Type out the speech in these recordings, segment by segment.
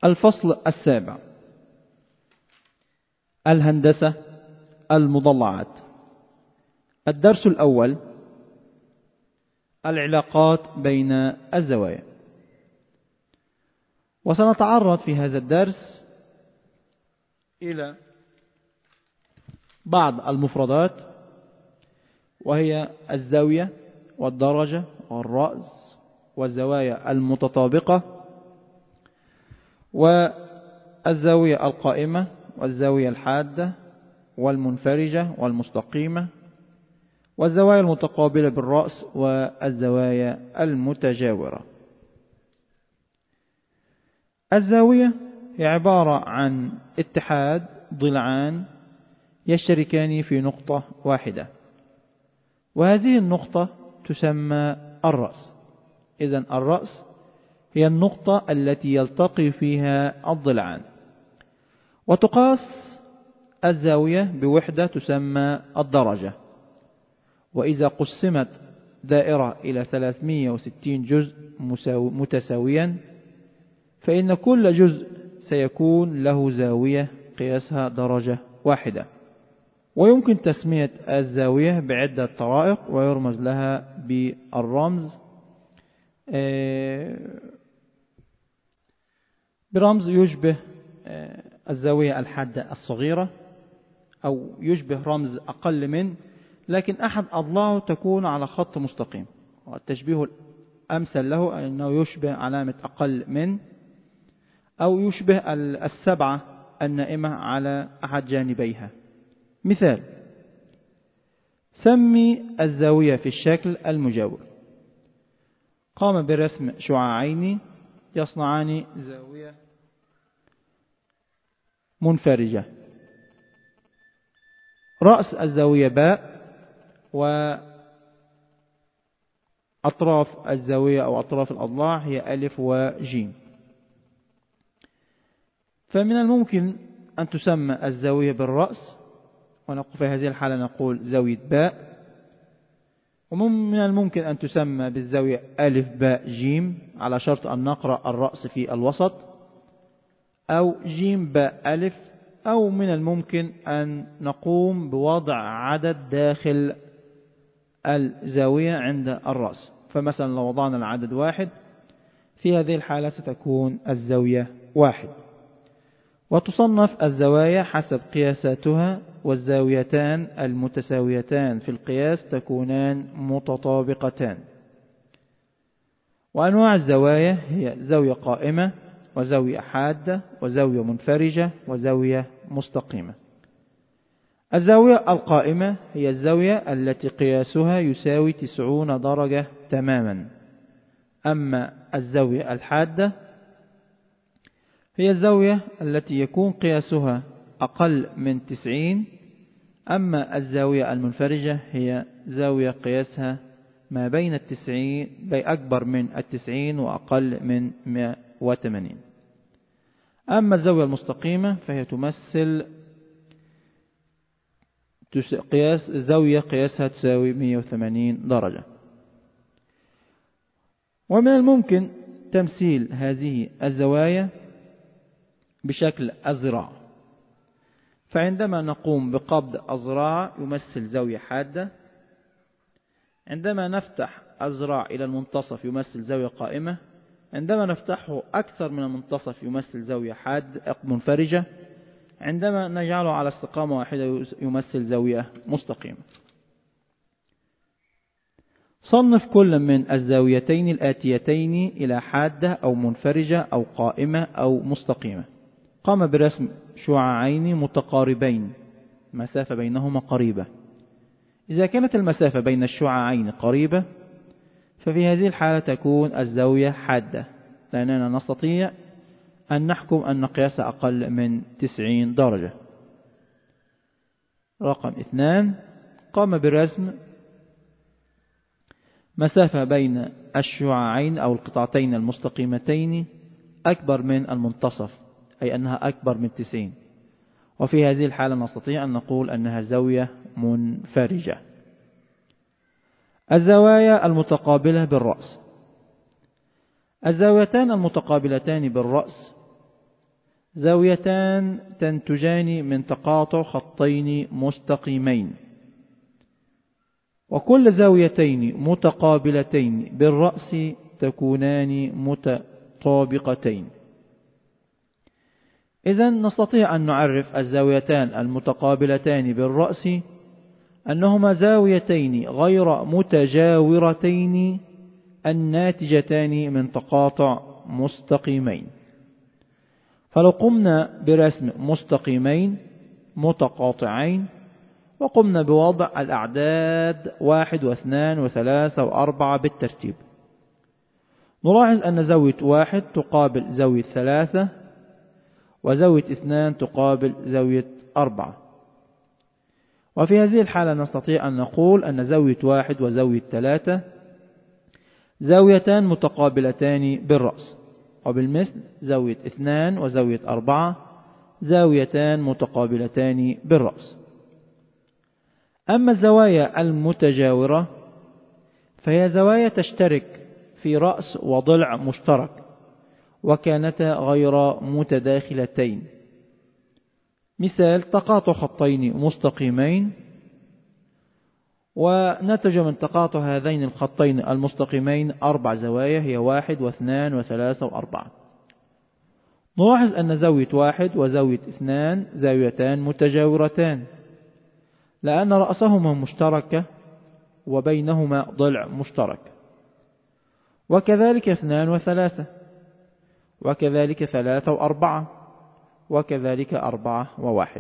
الفصل السابع: الهندسة المضلعات. الدرس الأول: العلاقات بين الزوايا. وسنتعرض في هذا الدرس إلى بعض المفردات، وهي الزاوية والدرجة والرأس والزوايا المتطابقة والزاوية القائمة والزاوية الحادة والمنفرجة والمستقيمة والزوايا المتقابلة بالرأس والزوايا المتجاورة. الزاوية هي عبارة عن اتحاد ضلعان يشتركان في نقطة واحدة، وهذه النقطة تسمى الرأس. إذن الرأس هي النقطة التي يلتقي فيها الضلعان. وتقاس الزاوية بوحدة تسمى الدرجة. وإذا قسمت دائرة إلى 360 جزء متساويا، فإن كل جزء سيكون له زاوية قياسها درجة واحدة. ويمكن تسمية الزاوية بعدة طرائق، ويرمز لها بالرمز برمز يشبه الزاوية الحادة الصغيرة، أو يشبه رمز أقل من، لكن أحد أضلاعه تكون على خط مستقيم. والتشبيه الأمثل له أنه يشبه علامة أقل من، أو يشبه السبعة النائمة على أحد جانبيها. مثال: سمي الزاوية في الشكل المجاور. قام برسم شعاعين يصنعان زاوية منفرجة. رأس الزاوية باء، وأطراف الزاوية أو أطراف الأضلاع هي ألف وجيم. فمن الممكن أن تسمى الزاوية بالرأس، ونقول في هذه الحالة نقول زاوية باء. ومن الممكن أن تسمى بالزاوية ألف باء جيم، على شرط أن نقرأ الرأس في الوسط، أو جيم باء ألف. أو من الممكن أن نقوم بوضع عدد داخل الزاوية عند الرأس. فمثلا لو وضعنا العدد 1، في هذه الحالة ستكون الزاوية 1. وتصنف الزوايا حسب قياساتها، والزاويتان المتساويتان في القياس تكونان متطابقتان. وأنواع الزوايا هي زاوية قائمة، وزاوية حادة، وزاوية منفرجة، وزاوية مستقيمة. الزاوية القائمة هي الزاوية التي قياسها يساوي 90 درجة تماما. أما الزاوية الحادة هي الزاوية التي يكون قياسها أقل من 90. أما الزاوية المنفرجة هي زاوية قياسها ما بين 90، أكبر من 90 وأقل من 180. أما الزاوية المستقيمة فهي تمثل زاوية قياسها تساوي 180 درجة. ومن الممكن تمثيل هذه الزوايا بشكل الذراع. فعندما نقوم بقبض الذراع يمثل زاوية حادة. عندما نفتح الذراع إلى المنتصف يمثل زاوية قائمة. عندما نفتحه أكثر من المنتصف يمثل زاوية حادة منفرجة. عندما نجعله على استقامة واحدة يمثل زاوية مستقيمة. صنف كل من الزاويتين الآتيتين إلى حادة أو منفرجة أو قائمة أو مستقيمة. قام برسم شعاعين متقاربين، مسافة بينهما قريبة. إذا كانت المسافة بين الشعاعين قريبة، ففي هذه الحالة تكون الزاوية حادة، لأننا نستطيع أن نحكم أن قياسها أقل من 90 درجة. رقم 2: قام برسم مسافة بين الشعاعين أو القطعتين المستقيمتين أكبر من المنتصف، أي أنها أكبر من 90. وفي هذه الحالة نستطيع أن نقول أنها زاوية منفرجة. الزوايا المتقابلة بالرأس. الزاويتان المتقابلتان بالرأس زاويتان تنتجان من تقاطع خطين مستقيمين، وكل زاويتين متقابلتين بالرأس تكونان متطابقتين. إذن نستطيع أن نعرف الزاويتان المتقابلتان بالرأس أنهما زاويتين غير متجاورتين الناتجتان من تقاطع مستقيمين. فلو قمنا برسم مستقيمين متقاطعين وقمنا بوضع الأعداد 1 و2 و3 و4 بالترتيب، نلاحظ أن زاوية 1 تقابل زاوية 3 وزاوية 2 تقابل زاوية 4. وفي هذه الحالة نستطيع أن نقول أن زاوية 1 وزاوية 3 زاويتان متقابلتان بالرأس، وبالمثل زاوية 2 وزاوية 4 زاويتان متقابلتان بالرأس. أما الزوايا المتجاورة فهي زوايا تشترك في رأس وضلع مشترك وكانتا غير متداخلتين. مثال تقاطع خطين مستقيمين ونتج من تقاطع هذين الخطين المستقيمين 4 زوايا هي 1 و2 و3 و4. نلاحظ أن زاوية 1 وزاوية 2 زاويتان متجاورتان لأن رأسهما مشتركة وبينهما ضلع مشترك، وكذلك 2 و3 وكذلك 3 و4 وكذلك 4 و1.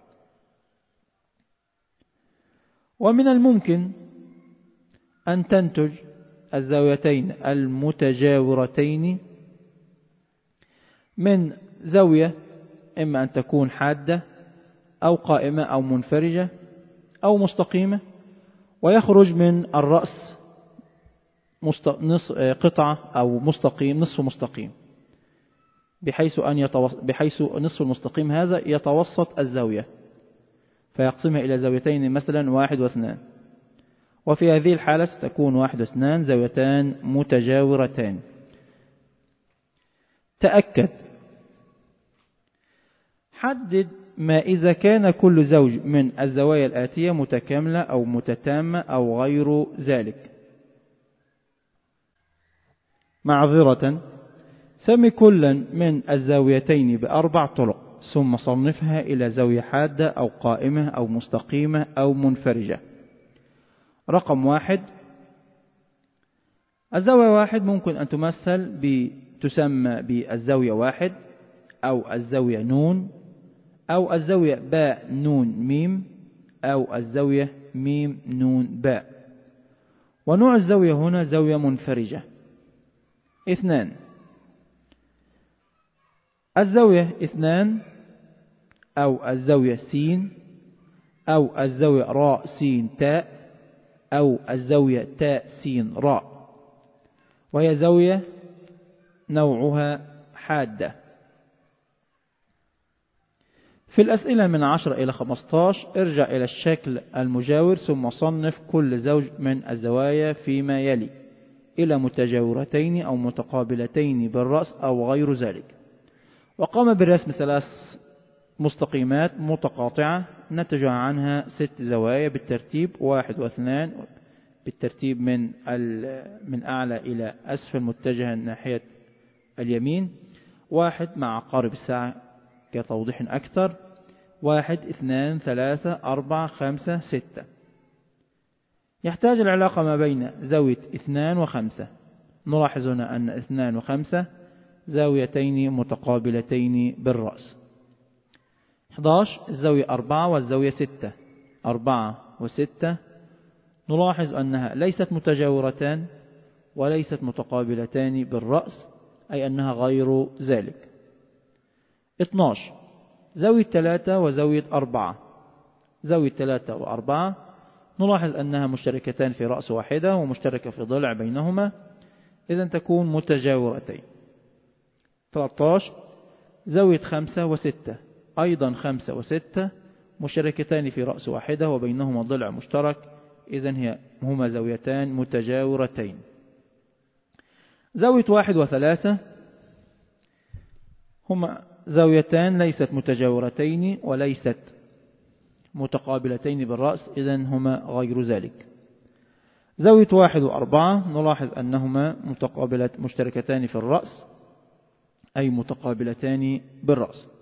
ومن الممكن أن تنتج الزاويتين المتجاورتين من زاوية إما أن تكون حادة أو قائمة أو منفرجة أو مستقيمة، ويخرج من الرأس قطعة أو مستقيم نصف مستقيم، بحيث نصف المستقيم هذا يتوسط الزاوية فيقسمها إلى زاويتين مثلا 1 و2، وفي هذه الحالة ستكون 1 و2 زاويتان متجاورتان. تأكد حدد ما إذا كان كل زوج من الزوايا الآتية متكاملة أو متتامة أو غير ذلك. معذرة، سمي كلا من الزاويتين ب4 طرق ثم صنفها إلى زاوية حادة أو قائمة أو مستقيمة أو منفرجة. رقم 1، الزاوية 1 ممكن أن تسمى بالزاوية 1 أو الزاوية نون أو الزاوية باء نون ميم أو الزاوية ميم نون باء. ونوع الزاوية هنا زاوية منفرجة. 2، الزاوية 2 أو الزاوية س أو الزاوية راء س تاء أو الزاوية تاء س راء، وهي زاوية نوعها حادة. في الأسئلة من 10 إلى 15 ارجع إلى الشكل المجاور ثم صنف كل زوج من الزوايا فيما يلي إلى متجاورتين أو متقابلتين بالرأس أو غير ذلك. وقام برسم 3 مستقيمات متقاطعة نتج عنها 6 زوايا بالترتيب 1 و2 بالترتيب من أعلى إلى أسفل متجها ناحية اليمين، 1 مع عقارب الساعة كتوضيح أكثر، 1 2 3 4 5 6. يحتاج العلاقة ما بين زاوية 2 و5. نلاحظ هنا أن 2 و5 زاويتين متقابلتين بالرأس. 11 الزاوية 4 والزاوية 6، 4 و6 نلاحظ أنها ليست متجاورتان وليست متقابلتان بالرأس، أي أنها غير ذلك. 12 زاوية 3 وزاوية 4، زاوية 3 و4 نلاحظ أنها مشتركتان في رأس واحدة ومشتركة في ضلع بينهما، إذن تكون متجاورتين. 13 زاوية 5 و6، أيضا 5 و6 مشتركتان في رأس واحدة وبينهما ضلع مشترك، إذن هما زاويتان متجاورتين. زاوية 1 و3 هما زاويتان ليست متجاورتين وليست متقابلتين بالرأس، إذن هما غير ذلك. زاوية 1 و4 نلاحظ أنهما مشتركتان في الرأس، أي متقابلتان بالرأس.